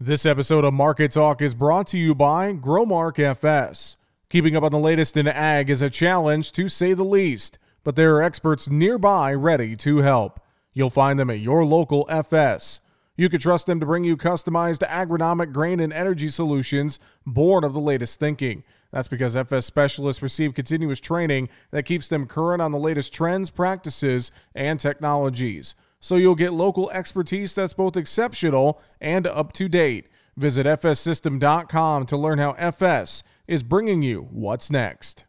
This episode of Market Talk is brought to you by Growmark FS. Keeping up on the latest in ag is a challenge, to say the least, but there are experts nearby ready to help. You'll find them at your local FS. You can trust them to bring you customized agronomic grain and energy solutions born of the latest thinking. That's because FS specialists receive continuous training that keeps them current on the latest trends, practices, and technologies. So you'll get local expertise that's both exceptional and up to date. Visit fssystem.com to learn how FS is bringing you what's next.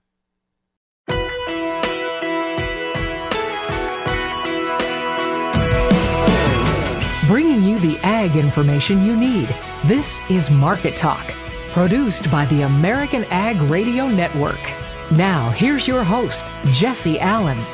Bringing you the ag information you need. This is Market Talk, produced by the American Ag Radio Network. Now, here's your host, Jesse Allen.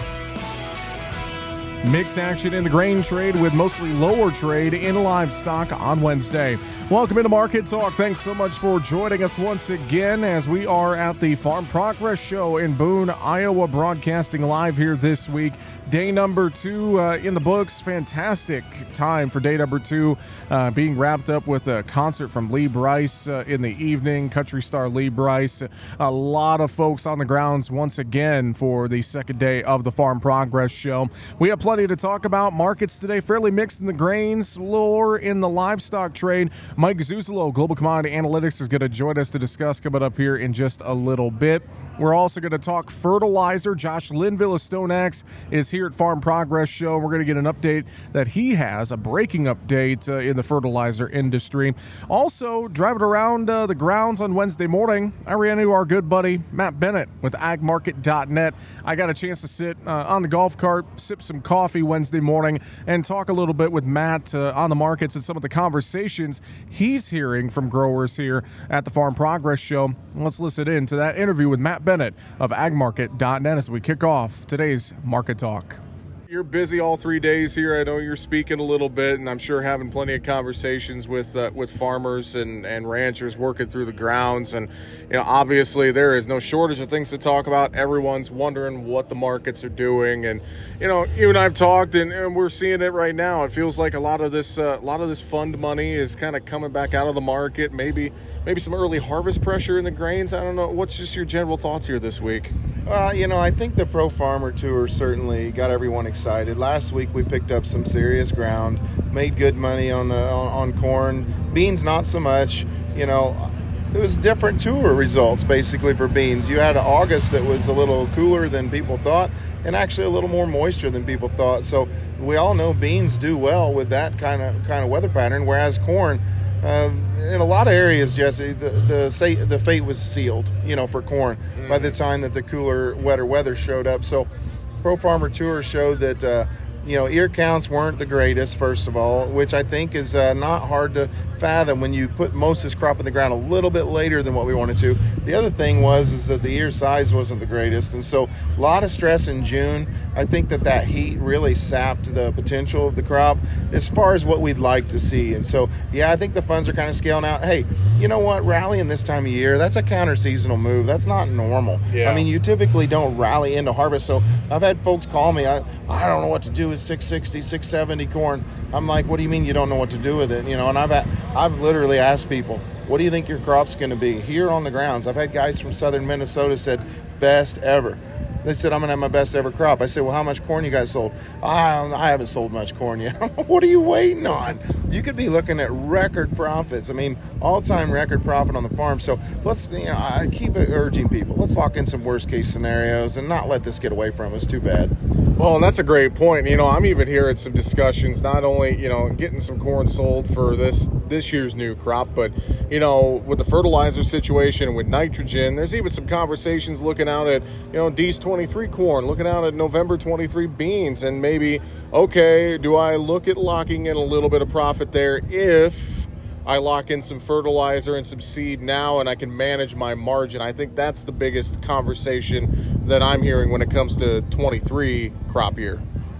Mixed action in the grain trade with mostly lower trade in livestock on Wednesday. Welcome into Market Talk. Thanks so much for joining us once again as we are at the Farm Progress Show in Boone, Iowa, broadcasting live here this week. Day number 2 in the books. Fantastic time for day number 2, being wrapped up with a concert from Lee Brice in the evening. Country star Lee Brice. A lot of folks on the grounds once again for the second day of the Farm Progress Show. We have plenty to talk about. Markets today fairly mixed in the grains, lower in the livestock trade. Mike Zuzolo, Global Commodity Analytics, is going to join us to discuss coming up here in just a little bit. We're also going to talk fertilizer. Josh Linville of StoneX is here at Farm Progress Show. We're going to get an update that he has, a breaking update in the fertilizer industry. Also, driving around the grounds on Wednesday morning, I ran into our good buddy Matt Bennett with agmarket.net. I got a chance to sit on the golf cart, sip some coffee Wednesday morning, and talk a little bit with Matt on the markets and some of the conversations he's hearing from growers here at the Farm Progress Show. Let's listen in to that interview with Matt Bennett of agmarket.net as we kick off today's Market Talk. You're busy all 3 days here. I know you're speaking a little bit, and I'm sure having plenty of conversations with farmers and ranchers working through the grounds. And obviously there is no shortage of things to talk about. Everyone's wondering what the markets are doing, and you and I've talked, and we're seeing it right now. It feels like a lot of this fund money is kind of coming back out of the market. Maybe some early harvest pressure in the grains. I don't know. What's just your general thoughts here this week? I think the Pro Farmer Tour certainly got everyone excited. Last week we picked up some serious ground, made good money on corn. Beans not so much. It was different tour results basically for beans. You had an August that was a little cooler than people thought, and actually a little more moisture than people thought. So we all know beans do well with that kind of weather pattern, whereas corn, in a lot of areas, Jesse, the fate was sealed, for corn by the time that the cooler, wetter weather showed up. So Pro Farmer Tour showed that, ear counts weren't the greatest, first of all, which I think is not hard to fathom when you put most of this crop in the ground a little bit later than what we wanted to. The other thing is that the ear size wasn't the greatest, and so a lot of stress in June. I think that heat really sapped the potential of the crop as far as what we'd like to see. And so, I think the funds are kind of scaling out. Hey, you know what? Rallying this time of year, that's a counter-seasonal move. That's not normal. Yeah. I mean, you typically don't rally into harvest. So I've had folks call me, I don't know what to do with 660, 670 corn. I'm like, what do you mean you don't know what to do with it? And I've literally asked people, what do you think your crop's going to be here on the grounds? I've had guys from southern Minnesota said, best ever. They said, I'm going to have my best ever crop. I said, well, how much corn you guys sold? I haven't sold much corn yet. What are you waiting on? You could be looking at record profits. I mean, all-time record profit on the farm. So let's, I keep urging people. Let's lock in some worst-case scenarios and not let this get away from us. Too bad. Well, and that's a great point. I'm even hearing some discussions, not only, getting some corn sold for this year's new crop, but, with the fertilizer situation, with nitrogen, there's even some conversations looking out at, D's 23 corn, looking out at November 23 beans, and maybe, okay, do I look at locking in a little bit of profit there if I lock in some fertilizer and some seed now and I can manage my margin? I think that's the biggest conversation that I'm hearing when it comes to 23 crop year.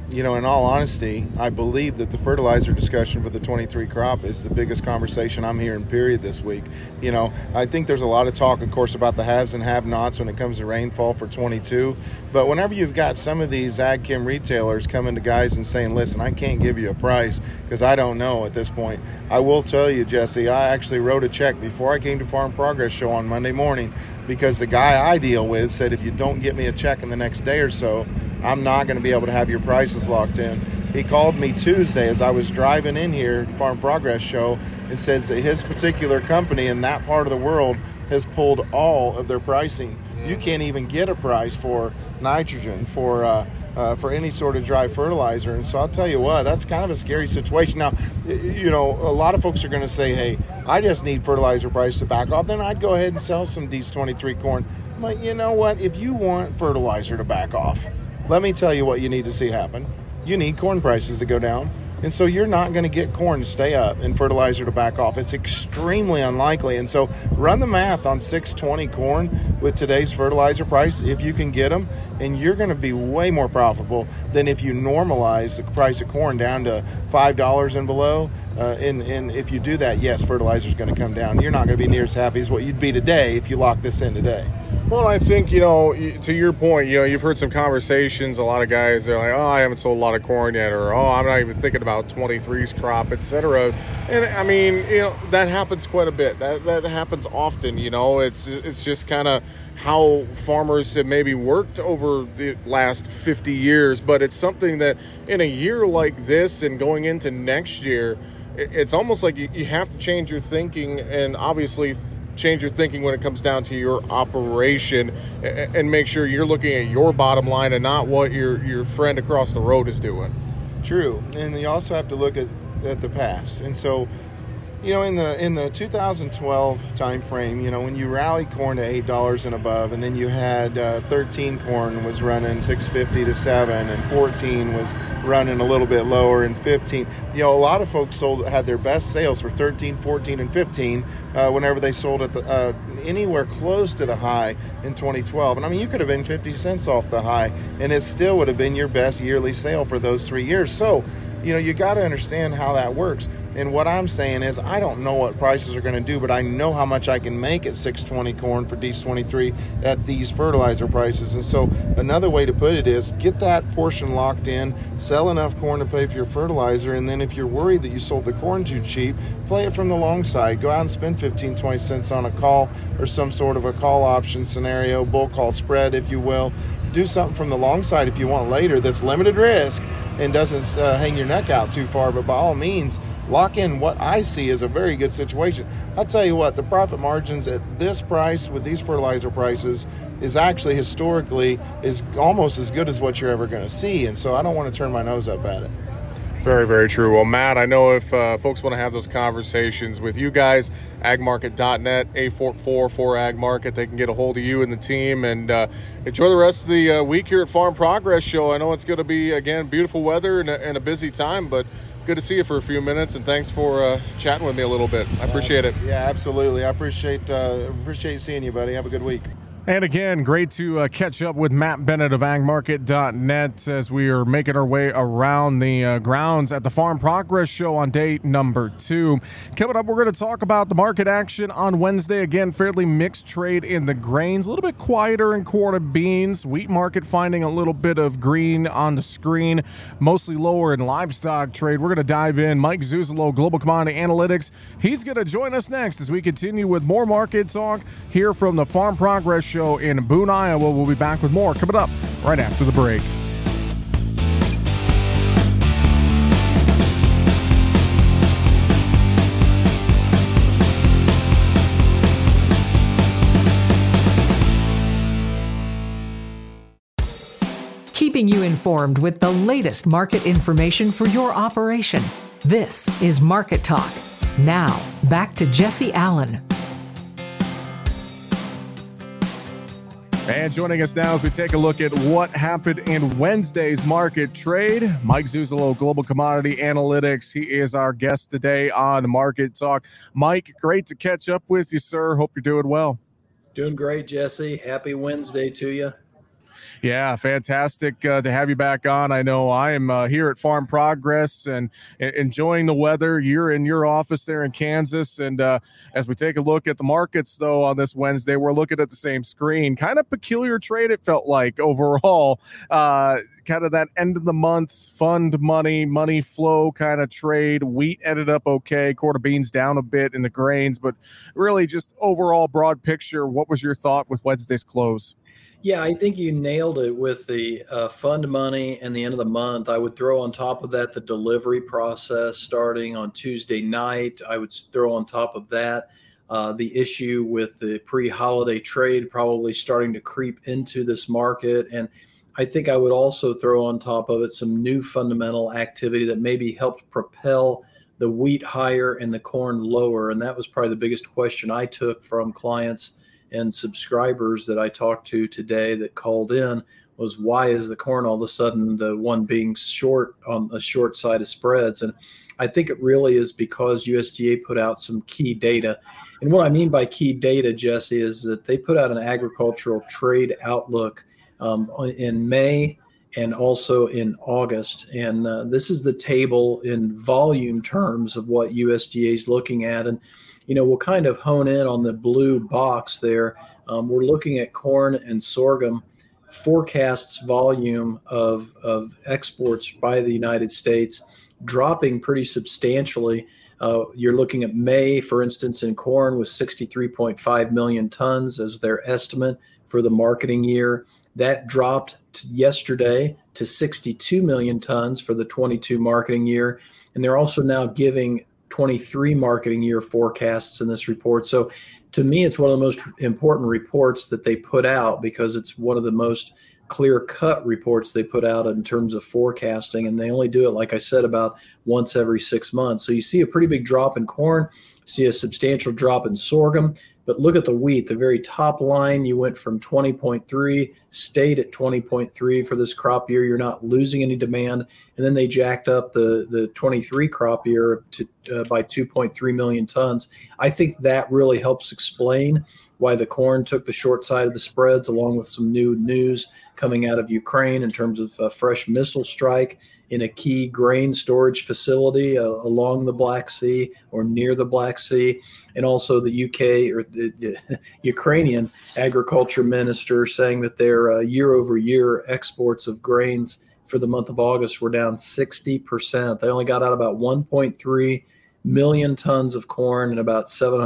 in all honesty, I believe that the fertilizer discussion for the 23 crop is the biggest conversation I'm hearing, period, this week. I think there's a lot of talk, of course, about the haves and have-nots when it comes to rainfall for 22. But whenever you've got some of these ag chem retailers coming to guys and saying, listen, I can't give you a price because I don't know at this point. I will tell you, Jesse, I actually wrote a check before I came to Farm Progress Show on Monday morning because the guy I deal with said, if you don't get me a check in the next day or so, I'm not going to be able to have your prices locked in. He called me Tuesday as I was driving in here, Farm Progress Show, and says that his particular company in that part of the world has pulled all of their pricing. You can't even get a price for nitrogen, for any sort of dry fertilizer. And so I'll tell you what, that's kind of a scary situation. Now, a lot of folks are going to say, hey, I just need fertilizer price to back off. Then I'd go ahead and sell some D's 23 corn. But you know what? If you want fertilizer to back off, let me tell you what you need to see happen. You need corn prices to go down. And so you're not going to get corn to stay up and fertilizer to back off. It's extremely unlikely. And so run the math on 620 corn with today's fertilizer price, if you can get them, and you're going to be way more profitable than if you normalize the price of corn down to $5 and below. And if you do that, yes, fertilizer is going to come down. You're not going to be near as happy as what you'd be today if you lock this in today. Well, I think, to your point, you've heard some conversations. A lot of guys are like, oh, I haven't sold a lot of corn yet, or, oh, I'm not even thinking about 23's crop, etc. And, I mean, that happens quite a bit. That happens often, It's just kind of how farmers have maybe worked over the last 50 years. But it's something that in a year like this and going into next year, it's almost like you have to change your thinking and obviously change your thinking when it comes down to your operation and make sure you're looking at your bottom line and not what your friend across the road is doing. True. And you also have to look at the past. And so, in the 2012 time frame, when you rally corn to $8 and above, and then you had 13 corn was running $6.50 to $7, and 14 was running a little bit lower, and 15, a lot of folks had their best sales for 13, 14, and 15 whenever they sold at anywhere close to the high in 2012. And I mean, you could have been 50 cents off the high, and it still would have been your best yearly sale for those 3 years. So, you got to understand how that works. And what I'm saying is I don't know what prices are going to do, but I know how much I can make at 620 corn for D's 23 at these fertilizer prices. And so another way to put it is get that portion locked in, sell enough corn to pay for your fertilizer, and then if you're worried that you sold the corn too cheap, play it from the long side. Go out and spend 15, 20 cents on a call or some sort of a call option scenario, bull call spread, if you will. Do something from the long side if you want later that's limited risk and doesn't hang your neck out too far, but by all means, lock in what I see as a very good situation. I'll tell you what, the profit margins at this price with these fertilizer prices is actually historically is almost as good as what you're ever going to see, and so I don't want to turn my nose up at it. Very, very true. Well, Matt, I know if folks want to have those conversations with you guys, agmarket.net, 844-4AgMarket, they can get a hold of you and the team and enjoy the rest of the week here at Farm Progress Show. I know it's going to be, again, beautiful weather and a busy time, but good to see you for a few minutes, and thanks for chatting with me a little bit. I appreciate it. Yeah, absolutely. I appreciate seeing you, buddy. Have a good week. And again, great to catch up with Matt Bennett of agmarket.net as we are making our way around the grounds at the Farm Progress Show on day number 2. Coming up, we're going to talk about the market action on Wednesday. Again, fairly mixed trade in the grains, a little bit quieter in corn and beans. Wheat market finding a little bit of green on the screen, mostly lower in livestock trade. We're going to dive in. Mike Zuzolo, Global Commodity Analytics. He's going to join us next as we continue with more market talk here from the Farm Progress Show in Boone, Iowa. We'll be back with more coming up right after the break. Keeping you informed with the latest market information for your operation. This is Market Talk. Now, back to Jesse Allen. And joining us now as we take a look at what happened in Wednesday's market trade, Mike Zuzolo, Global Commodity Analytics. He is our guest today on Market Talk. Mike, great to catch up with you, sir. Hope you're doing well. Doing great, Jesse. Happy Wednesday to you. Yeah, fantastic to have you back on. I know I am here at Farm Progress and enjoying the weather. You're in your office there in Kansas. And as we take a look at the markets, though, on this Wednesday, we're looking at the same screen. Kind of peculiar trade, it felt like, overall. Kind of that end of the month fund money flow kind of trade. Wheat ended up okay. Quarter beans down a bit in the grains, but really just overall broad picture. What was your thought with Wednesday's close? Yeah, I think you nailed it with the fund money and the end of the month. I would throw on top of that the delivery process starting on Tuesday night. I would throw on top of that the issue with the pre-holiday trade probably starting to creep into this market. And I think I would also throw on top of it some new fundamental activity that maybe helped propel the wheat higher and the corn lower. And that was probably the biggest question I took from clients and subscribers that I talked to today that called in was, why is the corn all of a sudden the one being short on the short side of spreads? And I think it really is because USDA put out some key data. And what I mean by key data, Jesse, is that they put out an agricultural trade outlook in May and also in August. And this is the table in volume terms of what USDA is looking at. And we'll kind of hone in on the blue box there. We're looking at corn and sorghum forecasts volume of exports by the United States dropping pretty substantially. You're looking at May, for instance, in corn was 63.5 million tons as their estimate for the marketing year. That dropped yesterday to 62 million tons for the 22 marketing year. And they're also now giving 23 marketing year forecasts in this report. So to me, it's one of the most important reports that they put out because it's one of the most clear-cut reports they put out in terms of forecasting. And they only do it, like I said, about once every 6 months. So you see a pretty big drop in corn, see a substantial drop in sorghum. But look at the wheat, the very top line, you went from 20.3, stayed at 20.3 for this crop year. You're not losing any demand. And then they jacked up the 23 crop year to by 2.3 million tons. I think that really helps explain why the corn took the short side of the spreads, along with some new news coming out of Ukraine in terms of a fresh missile strike in a key grain storage facility along the Black Sea or near the Black Sea. And also the UK or the Ukrainian agriculture minister saying that their year-over-year exports of grains for the month of August were down 60%. They only got out about 1.3 million tons of corn and about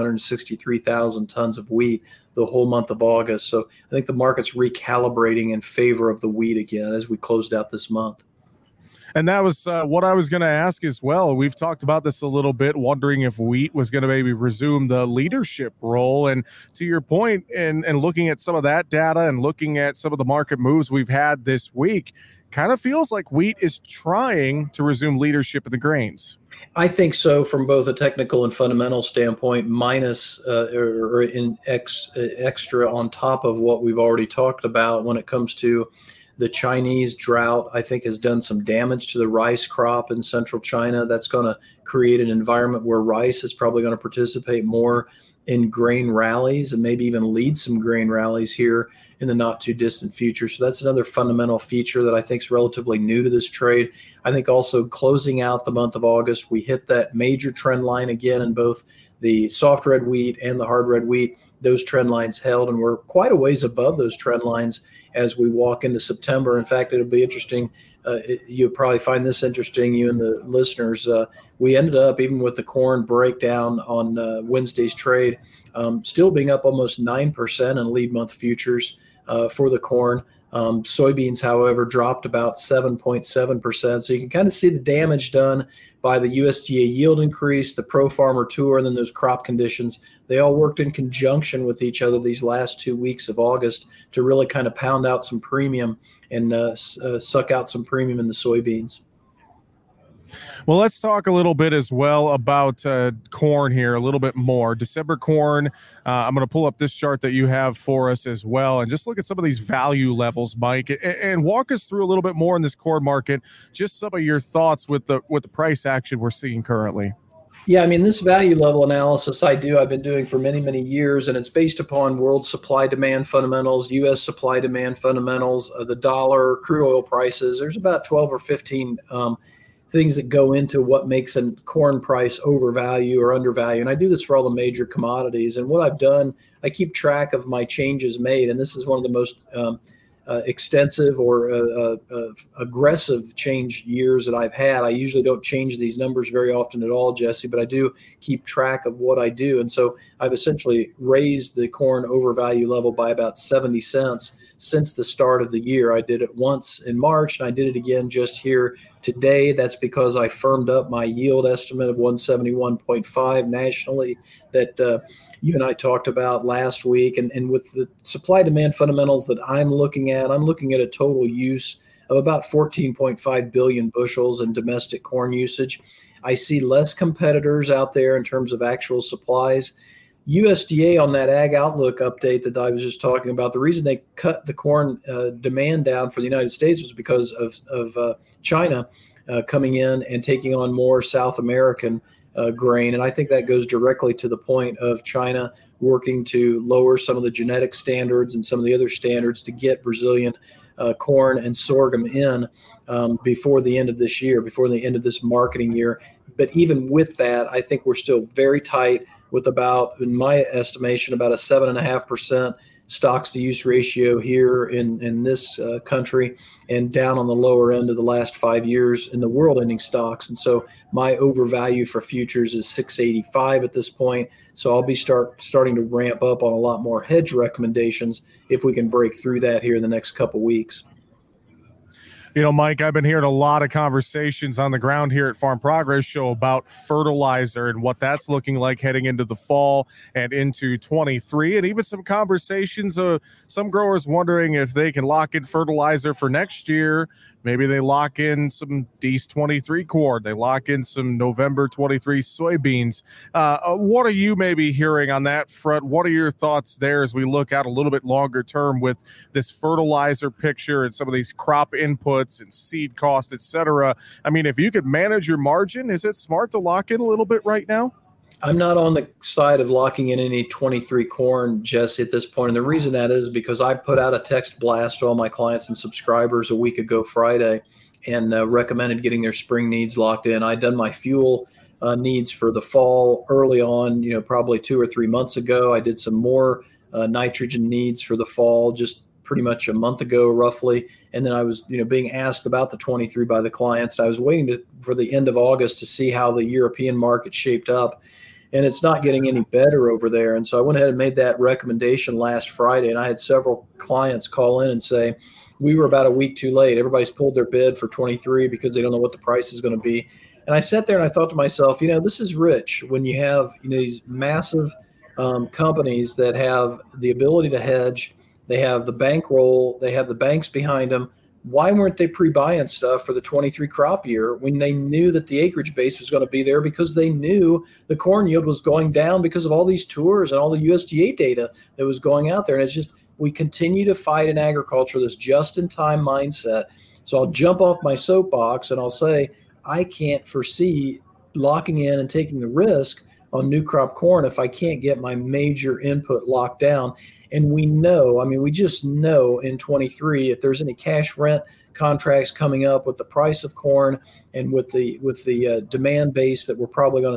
763,000 tons of wheat the whole month of August. So I think the market's recalibrating in favor of the wheat again as we closed out this month. And that was what I was going to ask as well. We've talked about this a little bit, wondering if wheat was going to maybe resume the leadership role. And to your point, and looking at some of that data and looking at some of the market moves we've had this week, kind of feels like wheat is trying to resume leadership in the grains. I think so, from both a technical and fundamental standpoint, minus or in extra on top of what we've already talked about when it comes to the Chinese drought. I think has done some damage to the rice crop in central China. That's going to create an environment where rice is probably going to participate more in grain rallies and maybe even lead some grain rallies here in the not too distant future. So that's another fundamental feature that I think is relatively new to this trade. I think also closing out the month of August, we hit that major trend line again in both the soft red wheat and the hard red wheat. Those trend lines held, and we're quite a ways above those trend lines as we walk into September. In fact, it'll be interesting. You'll probably find this interesting, you and the listeners. We ended up, even with the corn breakdown on Wednesday's trade, still being up almost 9% in lead month futures for the corn. Soybeans, however, dropped about 7.7%. So you can kind of see the damage done by the USDA yield increase, the Pro Farmer Tour, and then those crop conditions. They all worked in conjunction with each other these last 2 weeks of August to really kind of pound out some premium and suck out some premium in the soybeans. Well, let's talk a little bit as well about corn here, a little bit more. December corn, I'm going to pull up this chart that you have for us as well and just look at some of these value levels, Mike, and walk us through a little bit more in this corn market, just some of your thoughts with the price action we're seeing currently. Yeah, I mean, this value level analysis I've been doing for many, many years, and it's based upon world supply demand fundamentals, U.S. supply demand fundamentals, the dollar, crude oil prices. There's about 12 or 15 things that go into what makes a corn price overvalue or undervalue. And I do this for all the major commodities. And what I've done, I keep track of my changes made. And this is one of the most extensive or aggressive change years that I've had. I usually don't change these numbers very often at all, Jesse, but I do keep track of what I do. And so I've essentially raised the corn overvalue level by about 70 cents since the start of the year. I did it once in March, and I did it again just here today. That's because I firmed up my yield estimate of 171.5 nationally that you and I talked about last week. And with the supply demand fundamentals that I'm looking at a total use of about 14.5 billion bushels in domestic corn usage. I see less competitors out there in terms of actual supplies. USDA on that Ag Outlook update that I was just talking about, the reason they cut the corn demand down for the United States was because of China coming in and taking on more South American grain. And I think that goes directly to the point of China working to lower some of the genetic standards and some of the other standards to get Brazilian corn and sorghum in before the end of this year, before the end of this marketing year. But even with that, I think we're still very tight with about, in my estimation, about a 7.5% stocks to use ratio here in this country, and down on the lower end of the last 5 years in the world ending stocks. And so my overvalue for futures is 685 at this point. So I'll be starting to ramp up on a lot more hedge recommendations if we can break through that here in the next couple weeks. You know, Mike, I've been hearing a lot of conversations on the ground here at Farm Progress Show about fertilizer and what that's looking like heading into the fall and into 23, and even some conversations of some growers wondering if they can lock in fertilizer for next year. Maybe they lock in some DEES 23 corn. They lock in some November 23 soybeans. What are you maybe hearing on that front? What are your thoughts there as we look out a little bit longer term with this fertilizer picture and some of these crop inputs and seed costs, et cetera? I mean, if you could manage your margin, is it smart to lock in a little bit right now? I'm not on the side of locking in any 23 corn, Jesse, at this point. And the reason that is because I put out a text blast to all my clients and subscribers a week ago Friday and recommended getting their spring needs locked in. I'd done my fuel needs for the fall early on, probably 2 or 3 months ago. I did some more nitrogen needs for the fall just pretty much a month ago, roughly. And then I was, being asked about the 23 by the clients. I was waiting for the end of August to see how the European market shaped up. And it's not getting any better over there. And so I went ahead and made that recommendation last Friday. And I had several clients call in and say, we were about a week too late. Everybody's pulled their bid for 23 because they don't know what the price is going to be. And I sat there and I thought to myself, this is rich when you have these massive companies that have the ability to hedge. They have the bankroll. They have the banks behind them. Why weren't they pre-buying stuff for the 23 crop year when they knew that the acreage base was going to be there, because they knew the corn yield was going down because of all these tours and all the USDA data that was going out there? And it's just, we continue to fight in agriculture this just-in-time mindset. So I'll jump off my soapbox and I'll say, I can't foresee locking in and taking the risk on new crop corn if I can't get my major input locked down. And we just know in 23, if there's any cash rent contracts coming up with the price of corn and with the demand base that we're probably going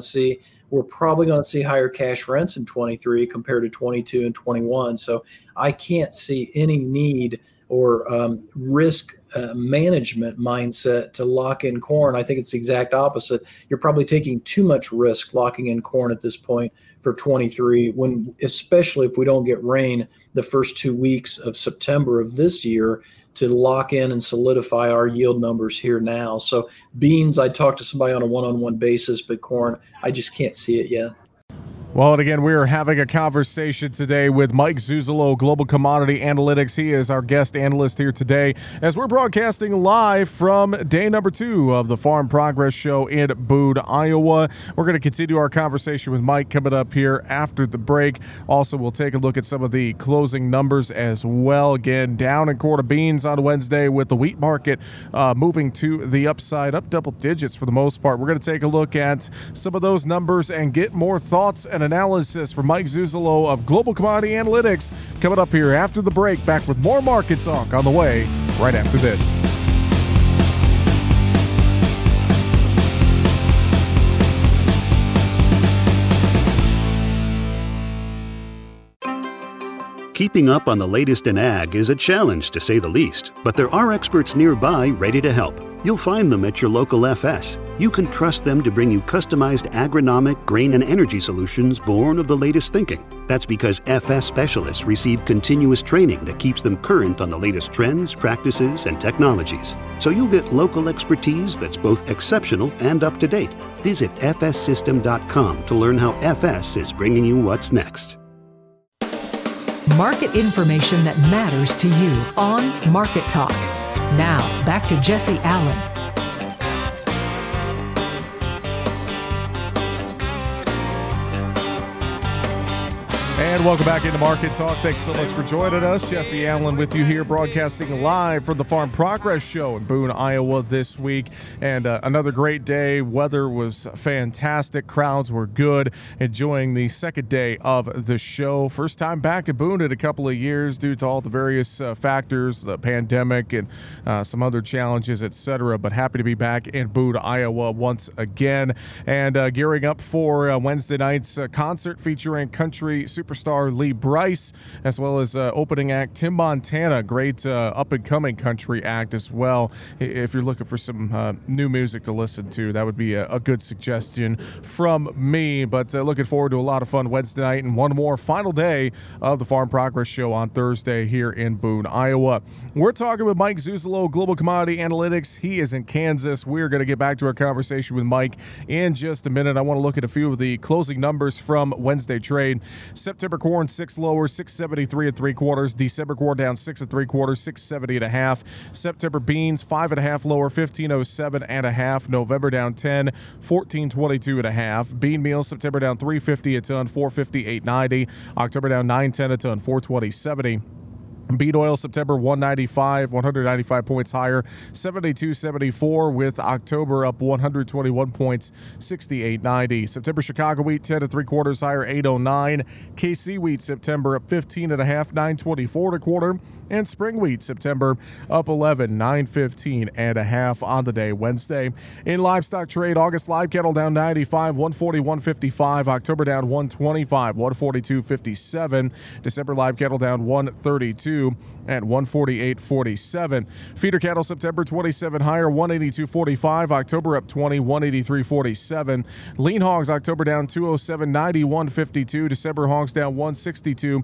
to see higher cash rents in 23 compared to 22 and 21. So I can't see any need or risk management mindset to lock in corn. I think it's the exact opposite. You're probably taking too much risk locking in corn at this point for 23, especially if we don't get rain the first 2 weeks of September of this year to lock in and solidify our yield numbers here now. So beans, I'd talk to somebody on a one-on-one basis, but corn, I just can't see it yet. Well, and again, we are having a conversation today with Mike Zuzolo, Global Commodity Analytics. He is our guest analyst here today as we're broadcasting live from day number 2 of the Farm Progress Show in Boone, Iowa. We're going to continue our conversation with Mike coming up here after the break. Also, we'll take a look at some of the closing numbers as well. Again, down in quarter beans on Wednesday with the wheat market moving to the upside, up double digits for the most part. We're going to take a look at some of those numbers and get more thoughts and analysis from Mike Zuzolo of Global Commodity Analytics coming up here after the break. Back with more market talk on the way right after this. Keeping up on the latest in ag is a challenge, to say the least, but there are experts nearby ready to help. You'll find them at your local FS. You can trust them to bring you customized agronomic, grain, and energy solutions born of the latest thinking. That's because FS specialists receive continuous training that keeps them current on the latest trends, practices, and technologies. So you'll get local expertise that's both exceptional and up to date. Visit fssystem.com to learn how FS is bringing you what's next. Market information that matters to you on Market Talk. Now, back to Jesse Allen. And welcome back into Market Talk. Thanks so much for joining us. Jesse Allen with you here, broadcasting live from the Farm Progress Show in Boone, Iowa this week. And another great day. Weather was fantastic. Crowds were good. Enjoying the second day of the show. First time back at Boone in a couple of years due to all the various factors, the pandemic and some other challenges, etc. But happy to be back in Boone, Iowa once again. And gearing up for Wednesday night's concert featuring country superstar Lee Brice, as well as opening act Tim Montana, great up-and-coming country act as well. If you're looking for some new music to listen to, that would be a good suggestion from me. But looking forward to a lot of fun Wednesday night and one more final day of the Farm Progress Show on Thursday here in Boone, Iowa. We're talking with Mike Zuzolo, Global Commodity Analytics. He is in Kansas. We're going to get back to our conversation with Mike in just a minute. I want to look at a few of the closing numbers from Wednesday trade. September corn 6 lower, 673 3/4. December corn down 6 3/4, 670 1/2. September beans 5 1/2 lower, 1507 1/2. November down 10, 1422 1/2. Bean meal September down 350 a ton, 458 90. October down 910 a ton, 420 70. Bean oil September 195 points higher, 72.74, with October up 121 points, 68.90. September Chicago wheat 10 3/4 higher, 809. KC wheat September up 15 1/2, 924 1/4, and spring wheat September up 11, 915 1/2 on the day Wednesday. In livestock trade, August live cattle down 95, 141.55. October down 125, 142.57. December live cattle down 132 at 148.47. Feeder cattle September 27 higher, 182.45. October up 20, 183.47. Lean hogs October down 207, 91.52. December hogs down 162,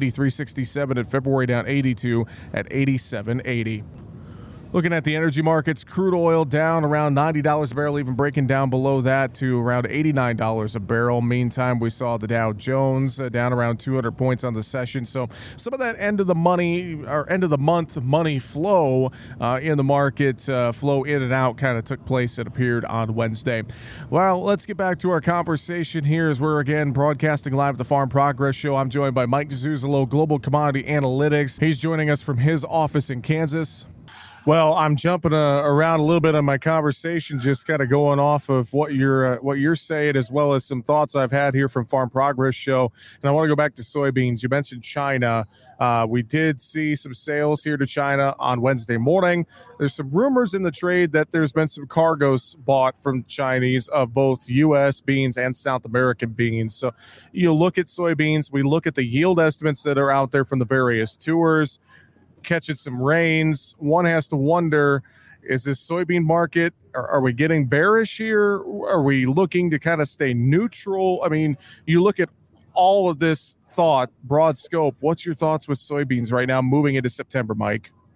83.67. And February down 82 at 87.80. Looking at the energy markets, crude oil down around $90 a barrel, even breaking down below that to around $89 a barrel. Meantime, we saw the Dow Jones down around 200 points on the session. So some of that end of the money or end of the month money flow in the market, flow in and out, kind of took place, it appeared, on Wednesday. Well, let's get back to our conversation here as we're again broadcasting live at the Farm Progress Show. I'm joined by Mike Zuzolo, Global Commodity Analytics. He's joining us from his office in Kansas. Well, I'm jumping around a little bit on my conversation, just kind of going off of what you're saying, as well as some thoughts I've had here from Farm Progress Show. And I want to go back to soybeans. You mentioned China. We did see some sales here to China on Wednesday morning. There's some rumors in the trade that there's been some cargoes bought from Chinese of both U.S. beans and South American beans. So you look at soybeans, we look at the yield estimates that are out there from the various tours, catching some rains. One has to wonder, is this soybean market, are we getting bearish here? Are we looking to kind of stay neutral? I mean, you look at all of this thought, broad scope. What's your thoughts with soybeans right now moving into September, Mike?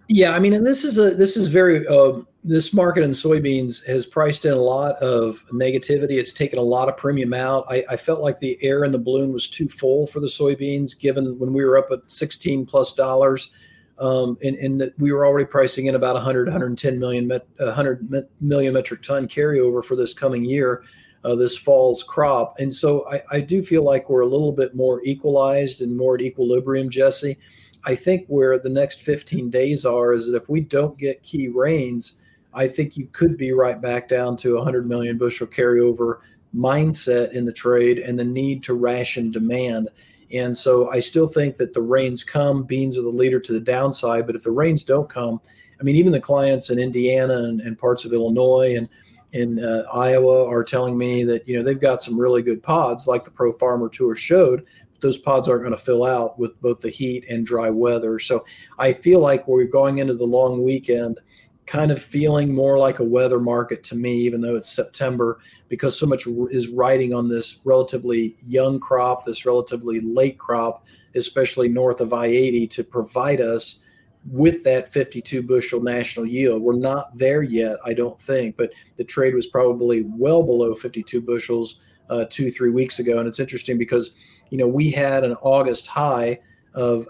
Yeah, I mean, and this is very this market in soybeans has priced in a lot of negativity. It's taken a lot of premium out. I felt like the air in the balloon was too full for the soybeans, given when we were up at $16+, and that we were already pricing in about 110 million 100 million metric ton carryover for this coming year, this fall's crop. And so I do feel like we're a little bit more equalized and more at equilibrium, Jesse. I think where the next 15 days are is that if we don't get key rains, I think you could be right back down to 100 million bushel carryover mindset in the trade and the need to ration demand. And so I still think that the rains come, beans are the leader to the downside. But if the rains don't come, I mean, even the clients in Indiana and parts of Illinois and in Iowa are telling me that, they've got some really good pods like the Pro Farmer Tour showed. Those pods aren't going to fill out with both the heat and dry weather. So I feel like we're going into the long weekend kind of feeling more like a weather market to me, even though it's September, because so much is riding on this relatively young crop, this relatively late crop, especially north of I-80, to provide us with that 52 bushel national yield. We're not there yet, I don't think, but the trade was probably well below 52 bushels 2-3 weeks ago. And it's interesting because we had an August high of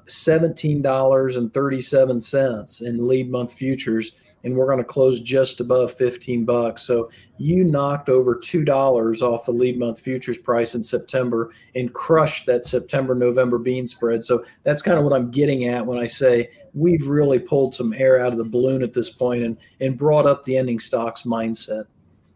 $17.37 in lead month futures, and we're going to close just above $15. So you knocked over $2 off the lead month futures price in September and crushed that September-November bean spread. So that's kind of what I'm getting at when I say we've really pulled some air out of the balloon at this point and brought up the ending stocks mindset.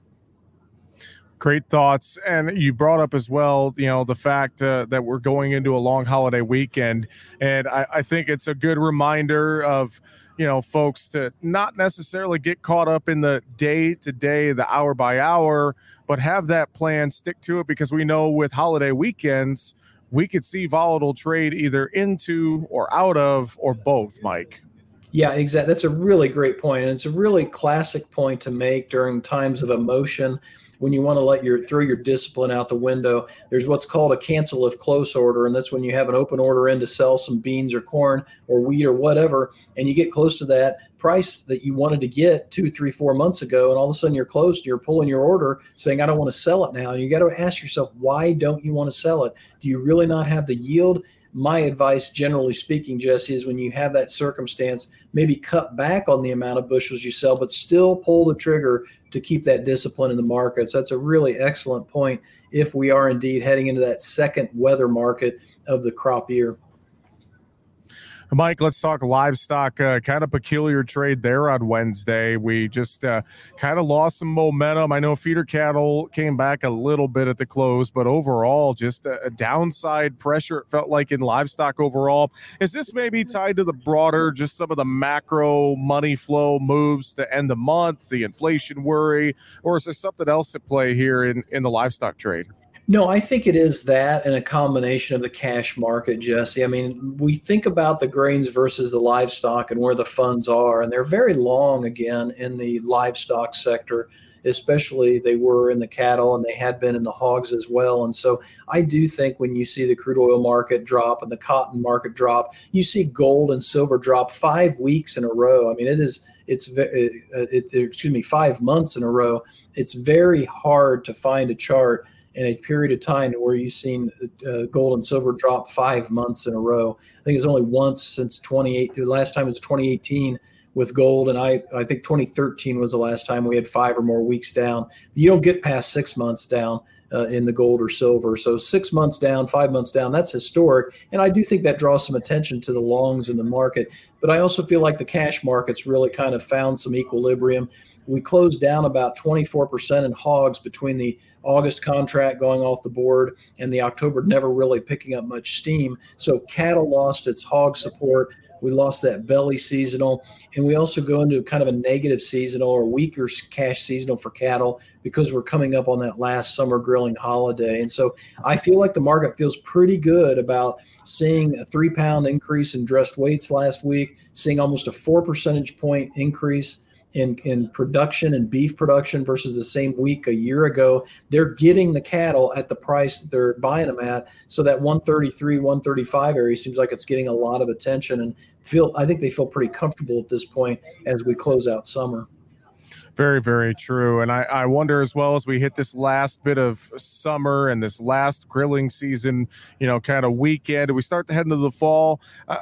Great thoughts. And you brought up as well, the fact that we're going into a long holiday weekend. And I think it's a good reminder of, folks to not necessarily get caught up in the day to day, the hour by hour, but have that plan, stick to it, because we know with holiday weekends, we could see volatile trade either into or out of or both, Mike. Yeah, exactly. That's a really great point. And it's a really classic point to make during times of emotion. When you want to throw your discipline out the window, there's what's called a cancel if close order. And that's when you have an open order in to sell some beans or corn or wheat or whatever. And you get close to that price that you wanted to get 2, 3, 4 months ago. And all of a sudden you're close, you're pulling your order saying, I don't want to sell it now. And you got to ask yourself, why don't you want to sell it? Do you really not have the yield? My advice, generally speaking, Jesse, is when you have that circumstance, maybe cut back on the amount of bushels you sell, but still pull the trigger to keep that discipline in the market. So that's a really excellent point if we are indeed heading into that second weather market of the crop year. Mike, let's talk livestock. Kind of peculiar trade there on Wednesday. We just kind of lost some momentum. I know feeder cattle came back a little bit at the close, but overall, just a downside pressure, it felt like, in livestock overall. Is this maybe tied to the broader, just some of the macro money flow moves to end the month, the inflation worry, or is there something else at play here in the livestock trade? No, I think it is that and a combination of the cash market, Jesse. I mean, we think about the grains versus the livestock and where the funds are, and they're very long again in the livestock sector, especially they were in the cattle and they had been in the hogs as well. And so I do think when you see the crude oil market drop and the cotton market drop, you see gold and silver drop 5 weeks in a row. I mean, it's 5 months in a row. It's very hard to find a chart in a period of time where you've seen gold and silver drop 5 months in a row. I think it's only once since the last time was 2018 with gold, and I think 2013 was the last time we had 5 or more weeks down. You don't get past 6 months down in the gold or silver. So 6 months down, 5 months down, that's historic. And I do think that draws some attention to the longs in the market. But I also feel like the cash market's really kind of found some equilibrium. We closed down about 24% in hogs between the August contract going off the board and the October never really picking up much steam. So cattle lost its hog support. We lost that belly seasonal, and we also go into kind of a negative seasonal or weaker cash seasonal for cattle because we're coming up on that last summer grilling holiday. And so I feel like the market feels pretty good about seeing a 3-pound increase in dressed weights last week, seeing almost a 4 percentage point increase in production and beef production versus the same week a year ago. They're getting the cattle at the price that they're buying them at. So that 133, 135 area seems like it's getting a lot of attention, and I think they feel pretty comfortable at this point as we close out summer. Very, very true. And I wonder as well, as we hit this last bit of summer and this last grilling season, kind of weekend, we start to head into the fall.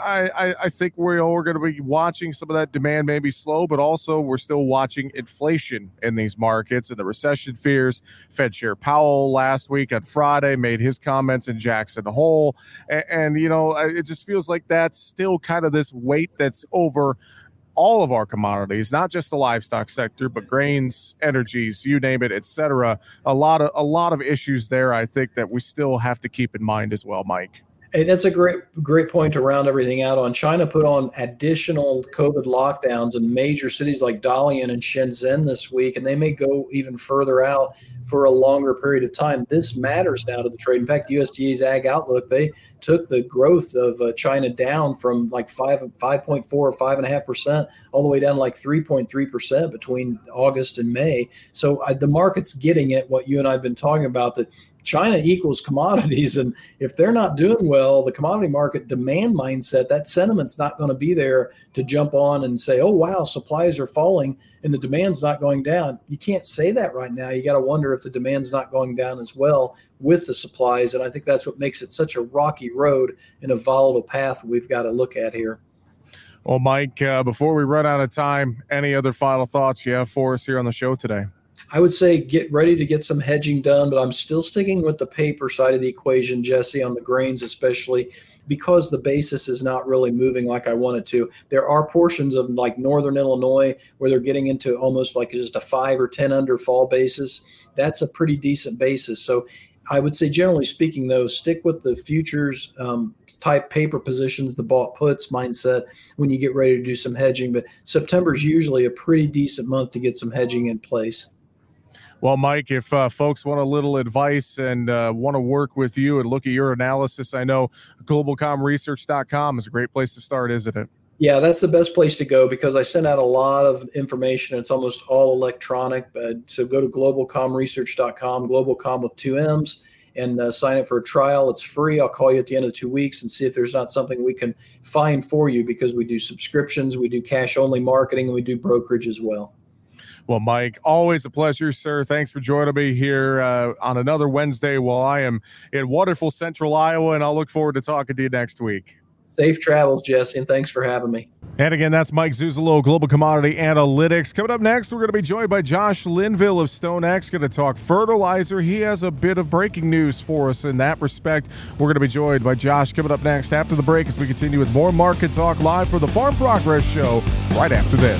I think we're going to be watching some of that demand maybe slow, but also we're still watching inflation in these markets and the recession fears. Fed Chair Powell last week on Friday made his comments in Jackson Hole. And it just feels like that's still kind of this weight that's over all of our commodities, not just the livestock sector, but grains, energies, you name it, et cetera. A lot of issues there, I think, that we still have to keep in mind as well, Mike. Hey, that's a great point to round everything out on. China put on additional COVID lockdowns in major cities like Dalian and Shenzhen this week, and they may go even further out for a longer period of time. This matters now to the trade. In fact, USDA's Ag Outlook, they took the growth of China down from like 5.4 or 5.5% all the way down to like 3.3% between August and May. So the market's getting it, what you and I have been talking about, that China equals commodities. And if they're not doing well, the commodity market demand mindset, that sentiment's not going to be there to jump on and say, oh, wow, supplies are falling and the demand's not going down. You can't say that right now. You got to wonder if the demand's not going down as well with the supplies. And I think that's what makes it such a rocky road and a volatile path we've got to look at here. Well, Mike, before we run out of time, any other final thoughts you have for us here on the show today? I would say get ready to get some hedging done, but I'm still sticking with the paper side of the equation, Jesse, on the grains especially, because the basis is not really moving like I want it to. There are portions of like northern Illinois where they're getting into almost like just a 5 or 10 under fall basis. That's a pretty decent basis. So I would say, generally speaking, though, stick with the futures type paper positions, the bought puts mindset when you get ready to do some hedging. But September is usually a pretty decent month to get some hedging in place. Well, Mike, if folks want a little advice and want to work with you and look at your analysis, I know globalcomresearch.com is a great place to start, isn't it? Yeah, that's the best place to go because I send out a lot of information. It's almost all electronic. So go to globalcomresearch.com, globalcom with 2 M's, and sign up for a trial. It's free. I'll call you at the end of 2 weeks and see if there's not something we can find for you, because we do subscriptions, we do cash-only marketing, and we do brokerage as well. Well, Mike, always a pleasure, sir. Thanks for joining me here on another Wednesday while I am in wonderful Central Iowa, and I'll look forward to talking to you next week. Safe travels, Jesse, and thanks for having me. And again, that's Mike Zuzolo, Global Commodity Analytics. Coming up next, we're going to be joined by Josh Linville of StoneX, going to talk fertilizer. He has a bit of breaking news for us in that respect. We're going to be joined by Josh coming up next after the break as we continue with more Market Talk live for the Farm Progress Show right after this.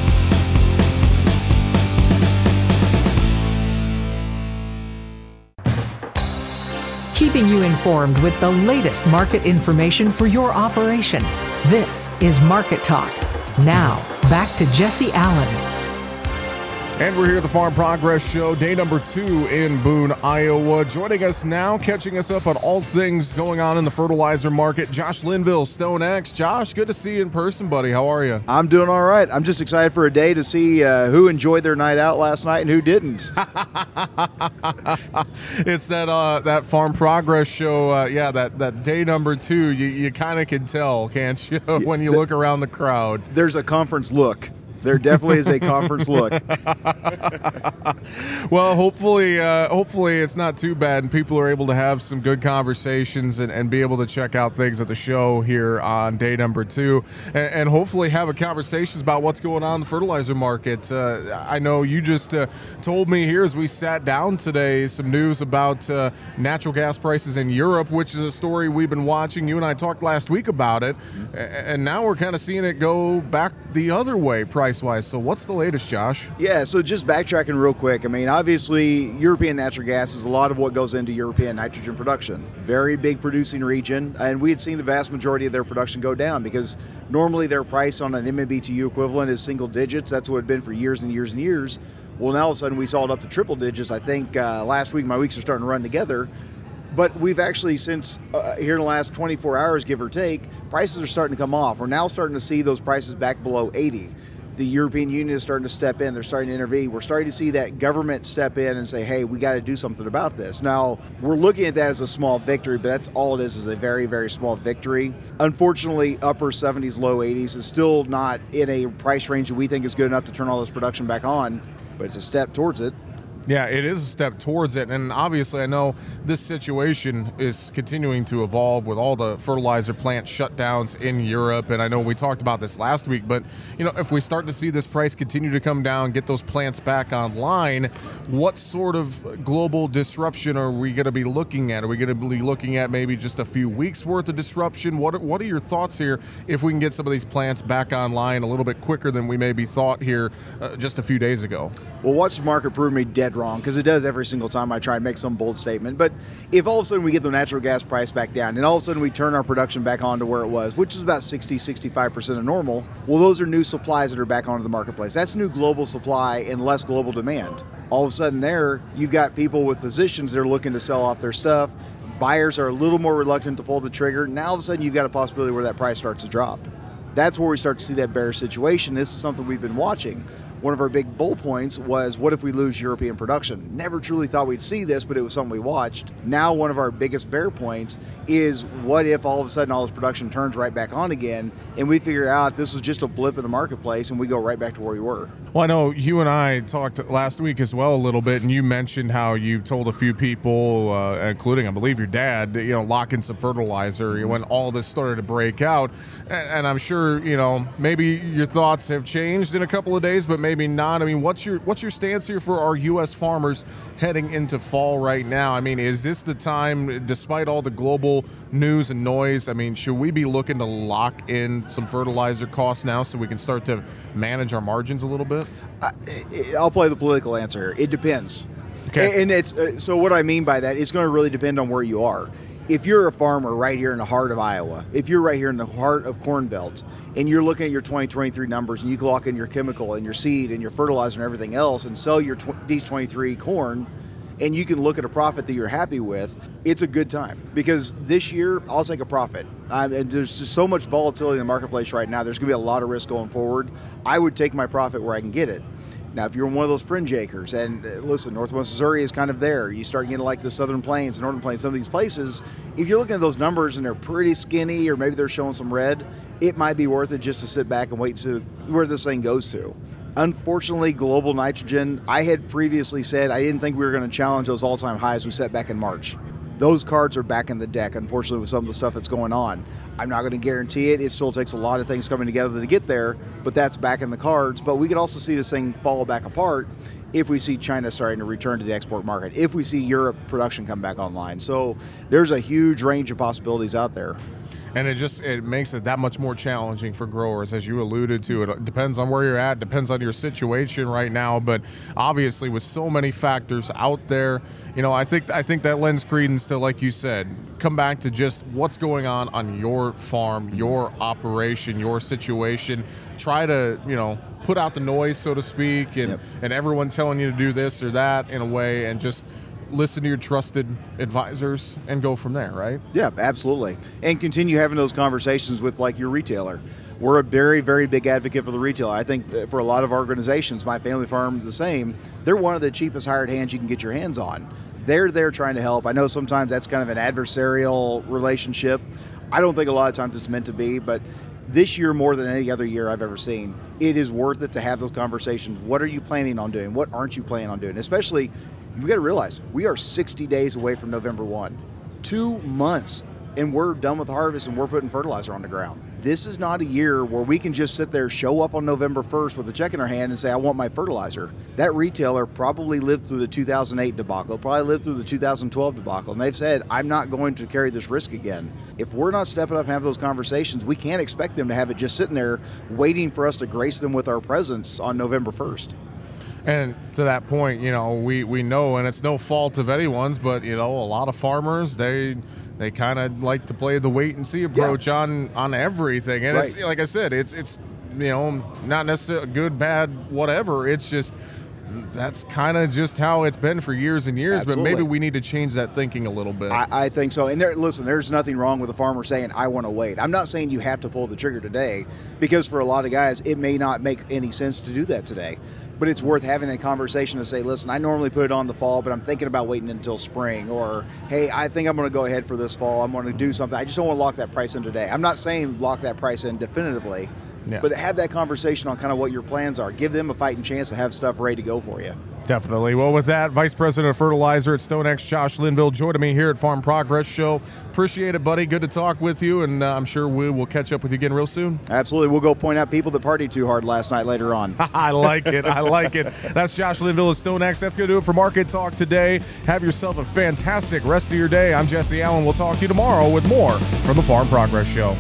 Keeping you informed with the latest market information for your operation. This is Market Talk. Now, back to Jesse Allen. And we're here at the Farm Progress Show, day number 2 in Boone, Iowa. Joining us now, catching us up on all things going on in the fertilizer market, Josh Linville, StoneX. Josh, good to see you in person, buddy. How are you? I'm doing all right. I'm just excited for a day to see who enjoyed their night out last night and who didn't. It's that Farm Progress Show, that day number 2. You kind of can tell, can't you, when you look around the crowd. There's a conference look. There definitely is a conference look. Well, hopefully it's not too bad and people are able to have some good conversations and be able to check out things at the show here on day number 2 and hopefully have a conversations about what's going on in the fertilizer market. I know you just told me here as we sat down today some news about natural gas prices in Europe, which is a story we've been watching. You and I talked last week about it, and now we're kind of seeing it go back the other way price-wise. So what's the latest, Josh? Yeah, so just backtracking real quick. I mean, obviously, European natural gas is a lot of what goes into European nitrogen production. Very big producing region, and we had seen the vast majority of their production go down because normally their price on an MMBTU equivalent is single digits. That's what it had been for years and years and years. Well, now all of a sudden we saw it up to triple digits. I think last week, my weeks are starting to run together. But we've actually, since here in the last 24 hours, give or take, prices are starting to come off. We're now starting to see those prices back below 80. The European Union is starting to step in. They're starting to intervene. We're starting to see that government step in and say, hey, we got to do something about this. Now, we're looking at that as a small victory, but that's all it is a very, very small victory. Unfortunately, upper 70s, low 80s is still not in a price range that we think is good enough to turn all this production back on, but it's a step towards it. Yeah, it is a step towards it, and obviously I know this situation is continuing to evolve with all the fertilizer plant shutdowns in Europe, and I know we talked about this last week, but if we start to see this price continue to come down, get those plants back online, what sort of global disruption are we going to be looking at? Are we going to be looking at maybe just a few weeks worth of disruption? What are your thoughts here if we can get some of these plants back online a little bit quicker than we maybe thought here just a few days ago? Well, watch the market prove me dead wrong, because it does every single time I try and make some bold statement. But if all of a sudden we get the natural gas price back down and all of a sudden we turn our production back on to where it was, which is about 60-65% of normal, well, those are new supplies that are back onto the marketplace. That's new global supply and less global demand. All of a sudden there, you've got people with positions that are looking to sell off their stuff. Buyers are a little more reluctant to pull the trigger. Now all of a sudden you've got a possibility where that price starts to drop. That's where we start to see that bearish situation. This is something we've been watching. One of our big bull points was, what if we lose European production? Never truly thought we'd see this, but it was something we watched. Now one of our biggest bear points is, what if all of a sudden all this production turns right back on again and we figure out this was just a blip in the marketplace and we go right back to where we were? Well, I know you and I talked last week as well a little bit, and you mentioned how you told a few people, including, I believe, your dad, lock in some fertilizer when all this started to break out. And I'm sure, maybe your thoughts have changed in a couple of days, but maybe not. I mean, what's your stance here for our U.S. farmers heading into fall right now? I mean, is this the time, despite all the global news and noise, I mean, should we be looking to lock in some fertilizer costs now so we can start to manage our margins a little bit? I'll play the political answer. It depends. Okay. And it's so what I mean by that, it's going to really depend on where you are. If you're a farmer right here in the heart of Iowa, if you're right here in the heart of Corn Belt, and you're looking at your 2023 numbers and you can lock in your chemical and your seed and your fertilizer and everything else and sell your D23 corn, and you can look at a profit that you're happy with, it's a good time. Because this year, I'll take a profit. And there's just so much volatility in the marketplace right now. There's going to be a lot of risk going forward. I would take my profit where I can get it. Now, if you're one of those fringe acres, and listen, Northwest Missouri is kind of there. You start getting like the Southern Plains, Northern Plains, some of these places, if you're looking at those numbers and they're pretty skinny or maybe they're showing some red, it might be worth it just to sit back and wait to see where this thing goes to. Unfortunately, global nitrogen, I had previously said I didn't think we were going to challenge those all-time highs we set back in March. Those cards are back in the deck, unfortunately, with some of the stuff that's going on. I'm not going to guarantee it. It still takes a lot of things coming together to get there, but that's back in the cards. But we could also see this thing fall back apart if we see China starting to return to the export market, if we see Europe production come back online. So there's a huge range of possibilities out there. And it makes it that much more challenging for growers, as you alluded to. It depends on where you're at, depends on your situation right now. But obviously, with so many factors out there, I think that lends credence to, like you said, come back to just what's going on your farm, your operation, your situation. Try to, put out the noise, so to speak, and everyone telling you to do this or that in a way, and just listen to your trusted advisors and go from there, right? Yeah, absolutely. And continue having those conversations with like your retailer. We're a very, very big advocate for the retailer. I think for a lot of organizations, my family farm, the same, they're one of the cheapest hired hands you can get your hands on. They're there trying to help. I know sometimes that's kind of an adversarial relationship. I don't think a lot of times it's meant to be, but this year, more than any other year I've ever seen, it is worth it to have those conversations. What are you planning on doing? What aren't you planning on doing? Especially, you got to realize, we are 60 days away from November 1. 2 months, and we're done with harvest and we're putting fertilizer on the ground. This is not a year where we can just sit there, show up on November 1st with a check in our hand and say, I want my fertilizer. That retailer probably lived through the 2008 debacle, probably lived through the 2012 debacle, and they've said, I'm not going to carry this risk again. If we're not stepping up and having those conversations, we can't expect them to have it just sitting there waiting for us to grace them with our presence on November 1st. And to that point, we know, and it's no fault of anyone's, but, a lot of farmers, they kind of like to play the wait and see approach on everything. And It's, like I said, it's not necessarily good, bad, whatever. It's just that's kind of just how it's been for years and years. Absolutely. But maybe we need to change that thinking a little bit. I think so. And listen, there's nothing wrong with a farmer saying, I want to wait. I'm not saying you have to pull the trigger today, because for a lot of guys, it may not make any sense to do that today. But it's worth having that conversation to say, listen, I normally put it on the fall, but I'm thinking about waiting until spring. Or, hey, I think I'm going to go ahead for this fall. I'm going to do something. I just don't want to lock that price in today. I'm not saying lock that price in definitively, but have that conversation on kind of what your plans are. Give them a fighting chance to have stuff ready to go for you. Definitely. Well, with that, Vice President of Fertilizer at StoneX, Josh Linville, joining me here at Farm Progress Show. Appreciate it, buddy. Good to talk with you, and I'm sure we will catch up with you again real soon. Absolutely. We'll go point out people that partied too hard last night later on. I like it. I like it. That's Josh Linville of StoneX. That's going to do it for Market Talk today. Have yourself a fantastic rest of your day. I'm Jesse Allen. We'll talk to you tomorrow with more from the Farm Progress Show.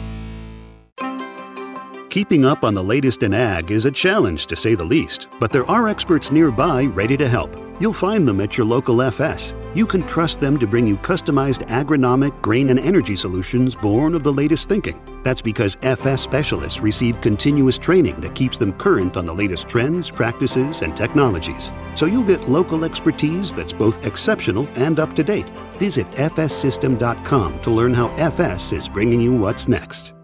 Keeping up on the latest in ag is a challenge, to say the least, but there are experts nearby ready to help. You'll find them at your local FS. You can trust them to bring you customized agronomic, grain, and energy solutions born of the latest thinking. That's because FS specialists receive continuous training that keeps them current on the latest trends, practices, and technologies. So you'll get local expertise that's both exceptional and up to date. Visit fssystem.com to learn how FS is bringing you what's next.